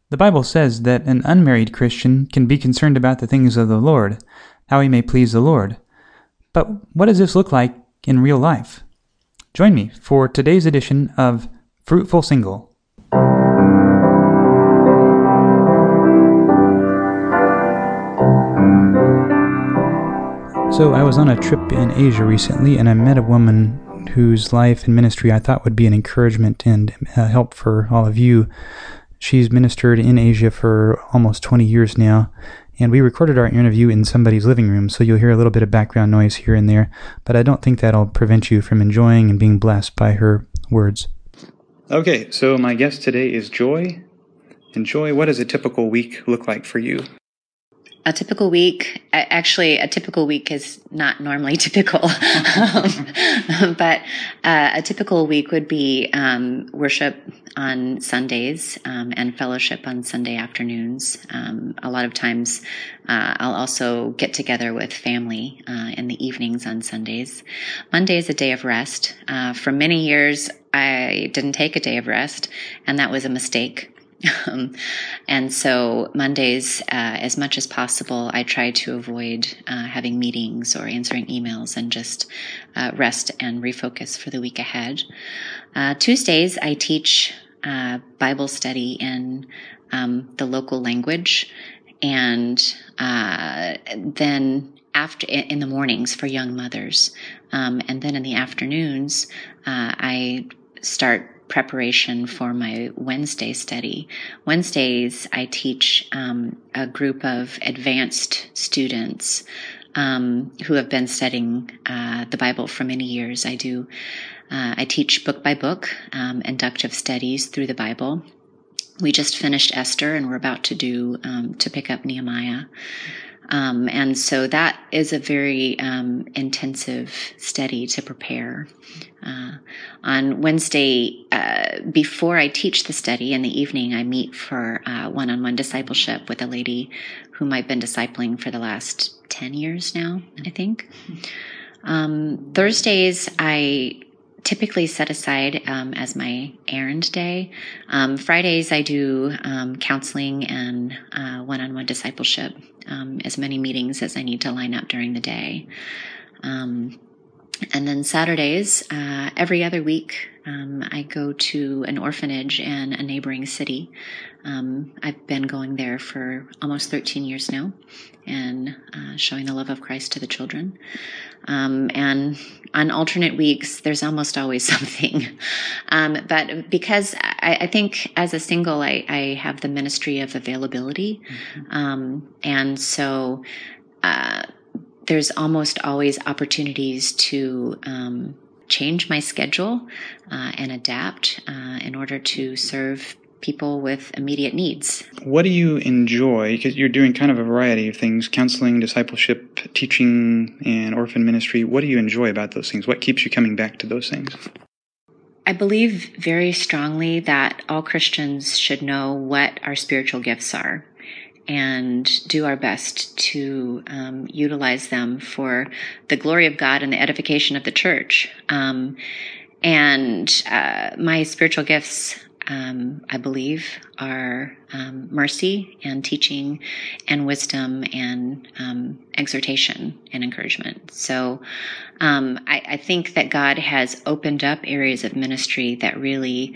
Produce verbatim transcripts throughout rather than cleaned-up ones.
The Bible says that an unmarried Christian can be concerned about the things of the Lord, how he may please the Lord. But what does this look like in real life? Join me for today's edition of Fruitful Single. So I was on a trip in Asia recently, and I met a woman whose life and ministry I thought would be an encouragement and uh, help for all of you. She's ministered in Asia for almost twenty years now, and we recorded our interview in somebody's living room, so you'll hear a little bit of background noise here and there, but I don't think that'll prevent you from enjoying and being blessed by her words. Okay, so my guest today is Joy. And Joy, what does a typical week look like for you? A typical week, actually, a typical week is not normally typical, um, but uh, a typical week would be um, worship on Sundays um, and fellowship on Sunday afternoons. Um, a lot of times uh, I'll also get together with family uh, in the evenings on Sundays. Monday is a day of rest. Uh, for many years, I didn't take a day of rest, and that was a mistake. Um, and so Mondays, uh, as much as possible, I try to avoid uh, having meetings or answering emails and just uh, rest and refocus for the week ahead. Uh, Tuesdays, I teach uh, Bible study in um, the local language, and uh, then after in the mornings for young mothers, um, and then in the afternoons, uh, I start preparation for my Wednesday study. Wednesdays, I teach um, a group of advanced students um, who have been studying uh, the Bible for many years. I do. Uh, I teach book by book, um, inductive studies through the Bible. We just finished Esther, and we're about to do um, to pick up Nehemiah. Um, and so that is a very um, intensive study to prepare. Uh, on Wednesday, uh, before I teach the study in the evening, I meet for uh, one-on-one discipleship with a lady whom I've been discipling for the last ten years now, I think. Um, Thursdays, I typically set aside um, as my errand day. Um, Fridays, I do um, counseling and uh, one-on-one discipleship, um, as many meetings as I need to line up during the day. Um, and then Saturdays, uh, every other week, um, I go to an orphanage in a neighboring city. Um, I've been going there for almost thirteen years now and uh, showing the love of Christ to the children. Um, and on alternate weeks, there's almost always something. Um, but because I, I think as a single, I, I have the ministry of availability. Mm-hmm. Um, and so uh, there's almost always opportunities to um, change my schedule uh, and adapt uh, in order to serve people with immediate needs. What do you enjoy? Because you're doing kind of a variety of things, counseling, discipleship, teaching, and orphan ministry. What do you enjoy about those things? What keeps you coming back to those things? I believe very strongly that all Christians should know what our spiritual gifts are and do our best to um, utilize them for the glory of God and the edification of the church. Um, and uh, my spiritual gifts, Um, I believe, are um, mercy and teaching and wisdom and um, exhortation and encouragement. So um, I, I think that God has opened up areas of ministry that really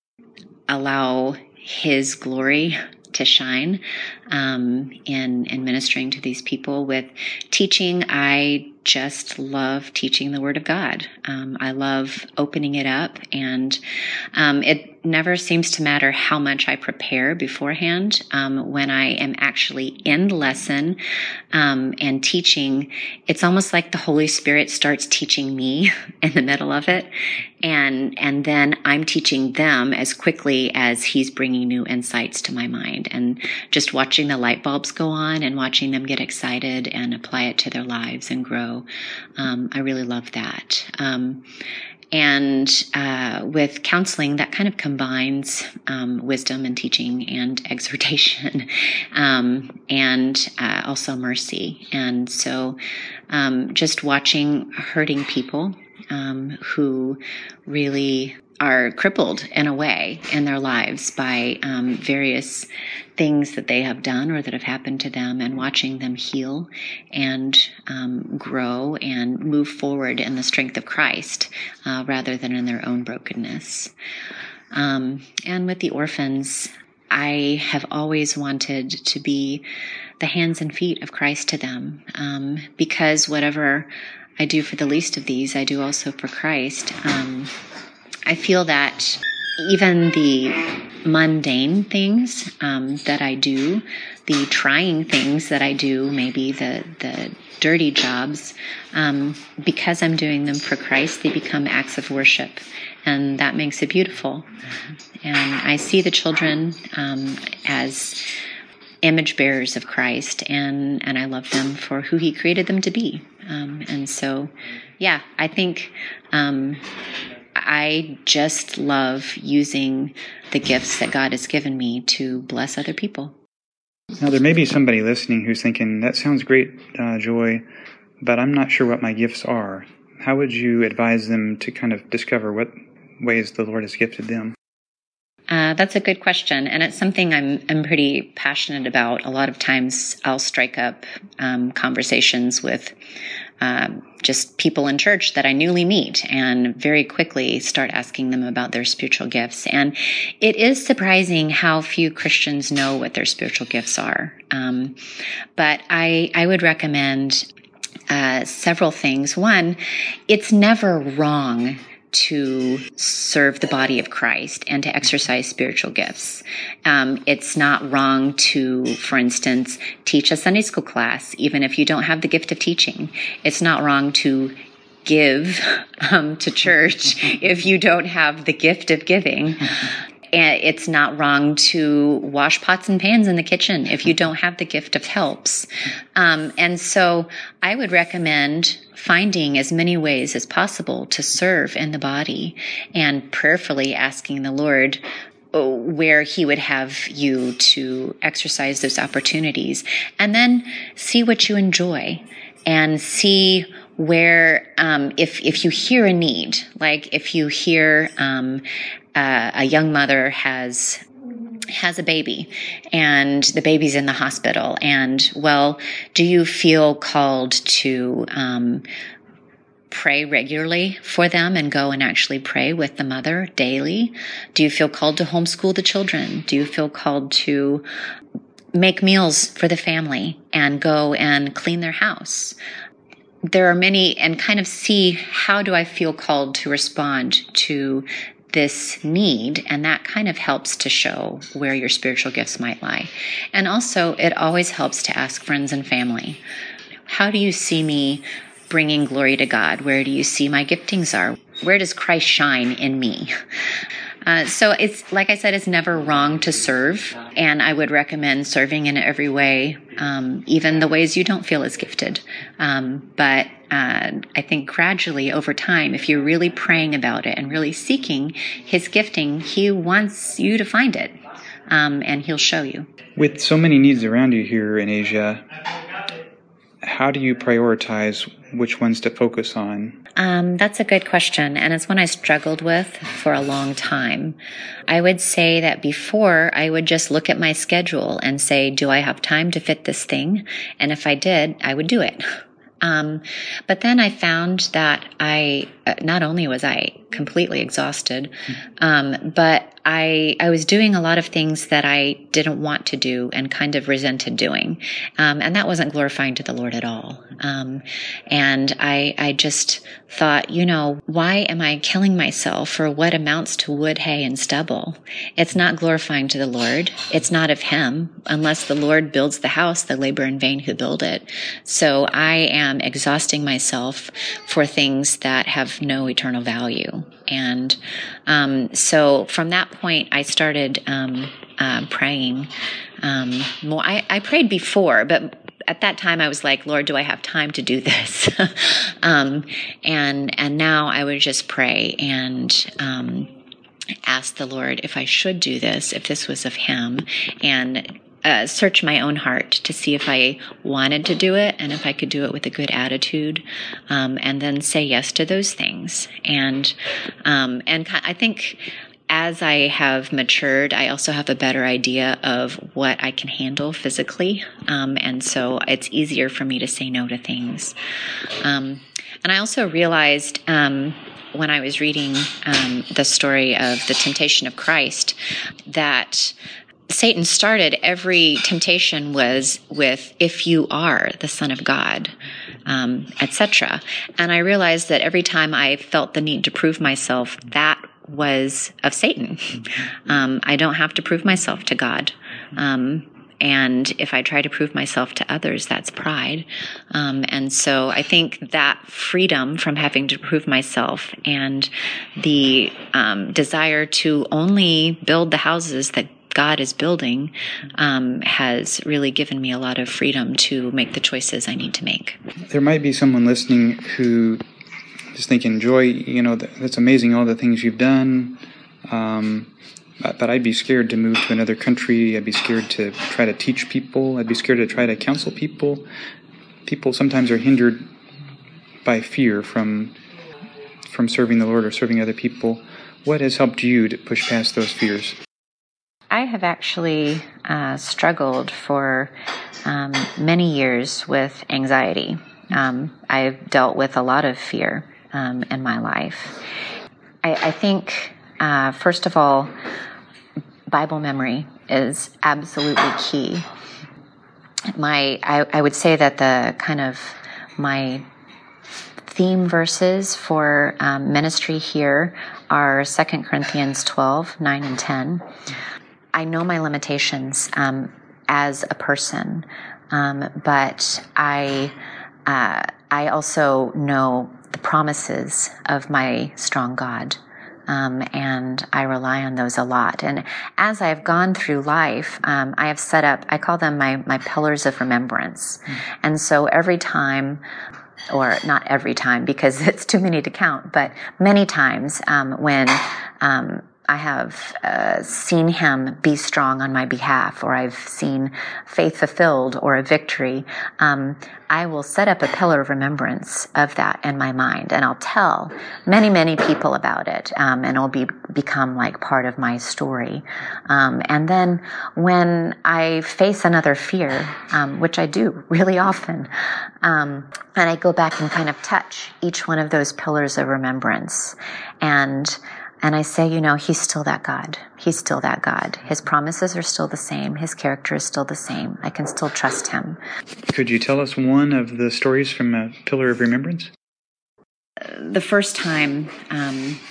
allow His glory to shine um, in, in ministering to these people. With teaching, I just love teaching the Word of God. Um, I love opening it up, and um, it never seems to matter how much I prepare beforehand. Um, when I am actually in the lesson um, and teaching, it's almost like the Holy Spirit starts teaching me in the middle of it, and and then I'm teaching them as quickly as He's bringing new insights to my mind. And just watching the light bulbs go on and watching them get excited and apply it to their lives and grow. Um, I really love that. Um, and uh, with counseling, that kind of combines um, wisdom and teaching and exhortation um, and uh, also mercy. And so um, just watching hurting people um, who really are crippled in a way in their lives by um, various things that they have done or that have happened to them, and watching them heal and um, grow and move forward in the strength of Christ uh, rather than in their own brokenness. Um, and with the orphans, I have always wanted to be the hands and feet of Christ to them, um, because whatever I do for the least of these, I do also for Christ. Um, I feel that even the mundane things um, that I do, the trying things that I do, maybe the the dirty jobs, um, because I'm doing them for Christ, they become acts of worship, and that makes it beautiful. And I see the children um, as image bearers of Christ, and, and I love them for who He created them to be. Um, and so, yeah, I think um, I just love using the gifts that God has given me to bless other people. Now, there may be somebody listening who's thinking, that sounds great, uh, Joy, but I'm not sure what my gifts are. How would you advise them to kind of discover what ways the Lord has gifted them? Uh, that's a good question, and it's something I'm I'm pretty passionate about. A lot of times I'll strike up um, conversations with um, just people in church that I newly meet, and very quickly start asking them about their spiritual gifts. And it is surprising how few Christians know what their spiritual gifts are. Um, but I I would recommend uh, several things. One, it's never wrong to serve the body of Christ and to exercise spiritual gifts. Um, it's not wrong to, for instance, teach a Sunday school class, even if you don't have the gift of teaching. It's not wrong to give um, to church if you don't have the gift of giving. And it's not wrong to wash pots and pans in the kitchen if you don't have the gift of helps. Um, and so I would recommend finding as many ways as possible to serve in the body, and prayerfully asking the Lord where He would have you to exercise those opportunities, and then see what you enjoy and see where, um, if, if you hear a need, like if you hear, um, uh, a young mother has has a baby and the baby's in the hospital, and, well, do you feel called to um, pray regularly for them and go and actually pray with the mother daily? Do you feel called to homeschool the children? Do you feel called to make meals for the family and go and clean their house? There are many, and kind of see, how do I feel called to respond to this need? And that kind of helps to show where your spiritual gifts might lie. And also, it always helps to ask friends and family, how do you see me bringing glory to God? Where do you see my giftings are? Where does Christ shine in me? Uh, so it's, like I said, it's never wrong to serve, and I would recommend serving in every way, um, even the ways you don't feel as gifted. Um, but uh, I think gradually over time, if you're really praying about it and really seeking His gifting, He wants you to find it, um, and He'll show you. With so many needs around you here in Asia, how do you prioritize which ones to focus on? Um, that's a good question, and it's one I struggled with for a long time. I would say that before, I would just look at my schedule and say, do I have time to fit this thing? And if I did, I would do it. Um, but then I found that I, uh, not only was I completely exhausted, um, but I, I was doing a lot of things that I didn't want to do and kind of resented doing. Um, and that wasn't glorifying to the Lord at all. Um, and I, I just thought, you know, why am I killing myself for what amounts to wood, hay, and stubble? It's not glorifying to the Lord. It's not of Him. Unless the Lord builds the house, they labor in vain who build it. So I am exhausting myself for things that have no eternal value. And um, so from that point, I started um, uh, praying um, more. I, I prayed before, but at that time I was like, Lord, do I have time to do this? um, and and now I would just pray and um, ask the Lord if I should do this, if this was of Him, and uh, search my own heart to see if I wanted to do it and if I could do it with a good attitude, um, and then say yes to those things. And um, and I think as I have matured, I also have a better idea of what I can handle physically. Um, and so it's easier for me to say no to things. Um, and I also realized um, when I was reading um, the story of the temptation of Christ that Satan started every temptation was with, if you are the Son of God, um, et cetera. And I realized that every time I felt the need to prove myself, that was of Satan. Um, I don't have to prove myself to God. Um, and if I try to prove myself to others, that's pride. Um, and so I think that freedom from having to prove myself and the um, desire to only build the houses that God is building um, has really given me a lot of freedom to make the choices I need to make. There might be someone listening who just thinking, Joy, you know, that's amazing, all the things you've done, um, but, but I'd be scared to move to another country. I'd be scared to try to teach people. I'd be scared to try to counsel people. People sometimes are hindered by fear from from serving the Lord or serving other people. What has helped you to push past those fears? I have actually uh, struggled for um, many years with anxiety. Um, I've dealt with a lot of fear um, in my life. I, I think, uh, first of all, Bible memory is absolutely key. My, I, I would say that the kind of my theme verses for um, ministry here are Second Corinthians twelve, nine and ten. I know my limitations um, as a person, um, but I uh, I also know the promises of my strong God, um, and I rely on those a lot. And as I've gone through life, um, I have set up, I call them my, my pillars of remembrance. Mm. And so every time, or not every time because it's too many to count, but many times um, when um, I have uh, seen him be strong on my behalf, or I've seen faith fulfilled or a victory, um, I will set up a pillar of remembrance of that in my mind, and I'll tell many, many people about it, um, and it'll be become like part of my story. Um, and then when I face another fear, um, which I do really often, um, and I go back and kind of touch each one of those pillars of remembrance, and And I say, you know, he's still that God. He's still that God. His promises are still the same. His character is still the same. I can still trust him. Could you tell us one of the stories from a Pillar of Remembrance? The first time um,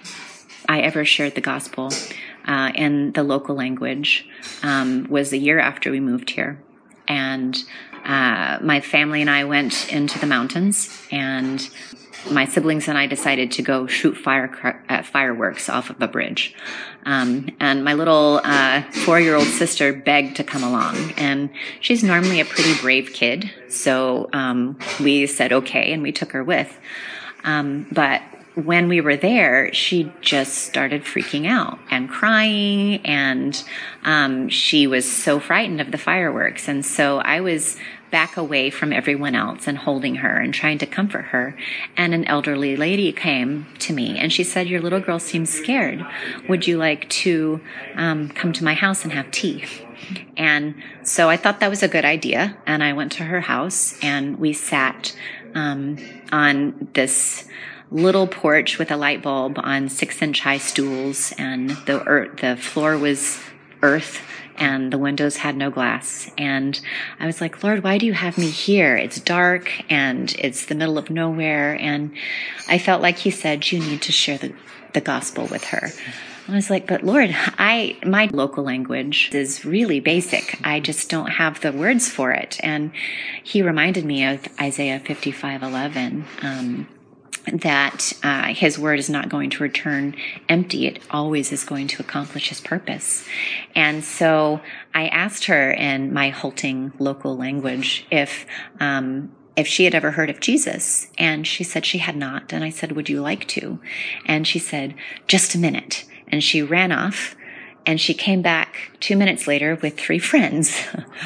I ever shared the gospel uh, in the local language um, was a year after we moved here. And uh, my family and I went into the mountains, and my siblings and I decided to go shoot fire uh, fireworks off of a bridge. Um, and my little uh, four-year-old sister begged to come along. And she's normally a pretty brave kid. So um, we said okay, and we took her with. Um, but when we were there, she just started freaking out and crying. And um, she was so frightened of the fireworks. And so I was back away from everyone else and holding her and trying to comfort her. And an elderly lady came to me and she said, your little girl seems scared. Would you like to um, come to my house and have tea? And so I thought that was a good idea. And I went to her house and we sat um, on this little porch with a light bulb on six inch high stools, and the earth, the floor was earth, and the windows had no glass. And I was like, Lord, why do you have me here? It's dark and it's the middle of nowhere. And I felt like he said, you need to share the, the gospel with her. I was like, but Lord, I, my local language is really basic. I just don't have the words for it. And he reminded me of Isaiah fifty-five eleven, um, that uh, his word is not going to return empty. It always is going to accomplish his purpose. And so I asked her in my halting local language if um, if she had ever heard of Jesus. And she said she had not. And I said, would you like to? And she said, just a minute. And she ran off and she came back two minutes later with three friends.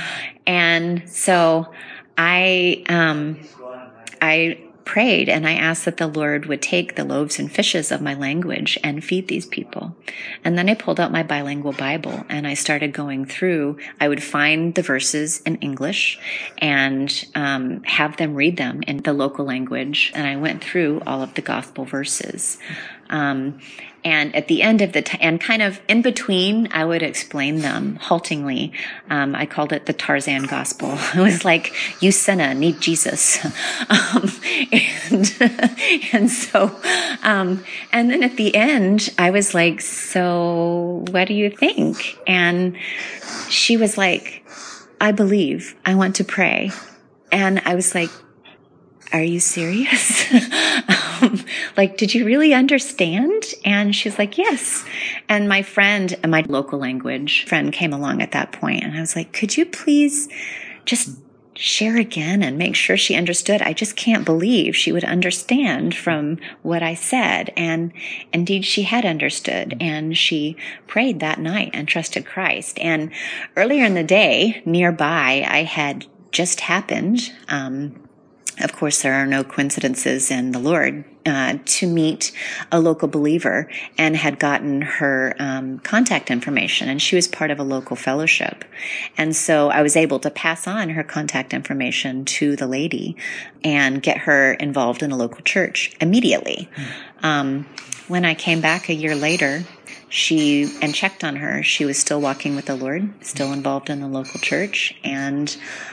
And so I, um, I prayed and I asked that the Lord would take the loaves and fishes of my language and feed these people. And then I pulled out my bilingual Bible and I started going through. I would find the verses in English and um, have them read them in the local language. And I went through all of the gospel verses. Um, and at the end of the, t- and kind of in between, I would explain them haltingly. Um, I called it the Tarzan gospel. It was like, you sinner, need Jesus. um, and, and so, um, and then at the end, I was like, so what do you think? And she was like, I believe, I want to pray. And I was like, are you serious? um, like, did you really understand? And she was like, yes. And my friend, my local language friend came along at that point, and I was like, could you please just share again and make sure she understood? I just can't believe she would understand from what I said. And indeed, she had understood, and she prayed that night and trusted Christ. And earlier in the day, nearby, I had just happened, um, of course, there are no coincidences in the Lord, uh, to meet a local believer and had gotten her um, contact information. And she was part of a local fellowship. And so I was able to pass on her contact information to the lady and get her involved in a local church immediately. Mm. Um, when I came back a year later, she and checked on her, she was still walking with the Lord, still involved in the local church, and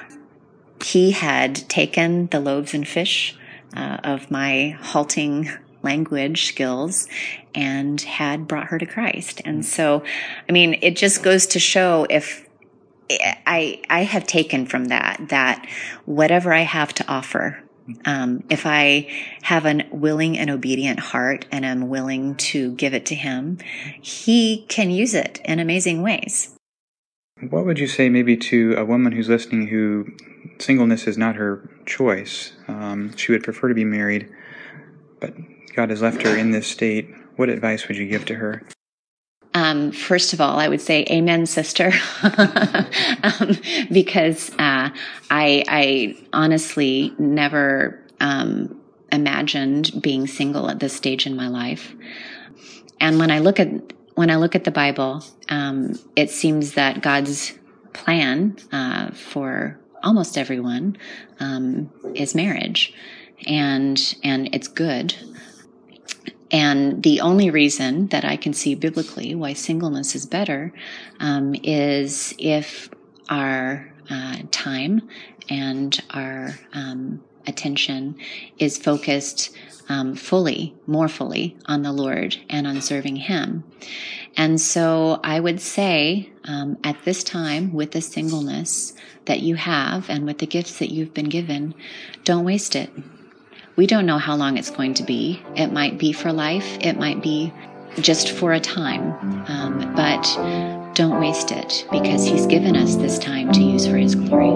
he had taken the loaves and fish uh, of my halting language skills and had brought her to Christ. And so, I mean, it just goes to show if I, I have taken from that, that whatever I have to offer, um, if I have a willing and obedient heart and am willing to give it to him, he can use it in amazing ways. What would you say maybe to a woman who's listening who singleness is not her choice? Um, she would prefer to be married, but God has left her in this state. What advice would you give to her? Um, first of all, I would say amen, sister, um, because uh, I, I honestly never um, imagined being single at this stage in my life. And when I look at When I look at the Bible, um, it seems that God's plan uh, for almost everyone um, is marriage, and and it's good. And the only reason that I can see biblically why singleness is better um, is if our uh, time and our um, attention is focused Um, fully, more fully on the Lord and on serving him. And so I would say um, at this time, with the singleness that you have and with the gifts that you've been given, don't waste it. We don't know how long it's going to be. It might be for life. It might be just for a time. Um, but don't waste it, because he's given us this time to use for his glory.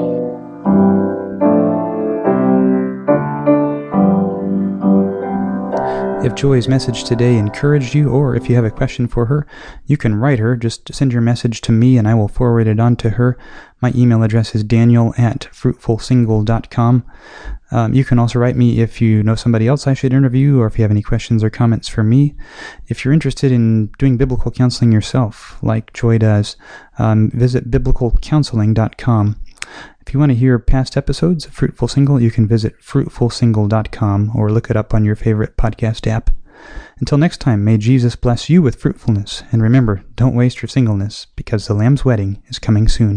If Joy's message today encouraged you, or if you have a question for her, you can write her. Just send your message to me and I will forward it on to her. My email address is daniel at fruitful single dot com. Um, you can also write me if you know somebody else I should interview, or if you have any questions or comments for me. If you're interested in doing biblical counseling yourself, like Joy does, um, visit biblical counseling dot com. If you want to hear past episodes of Fruitful Single, you can visit fruitful single dot com or look it up on your favorite podcast app. Until next time, may Jesus bless you with fruitfulness. And remember, don't waste your singleness, because the Lamb's wedding is coming soon.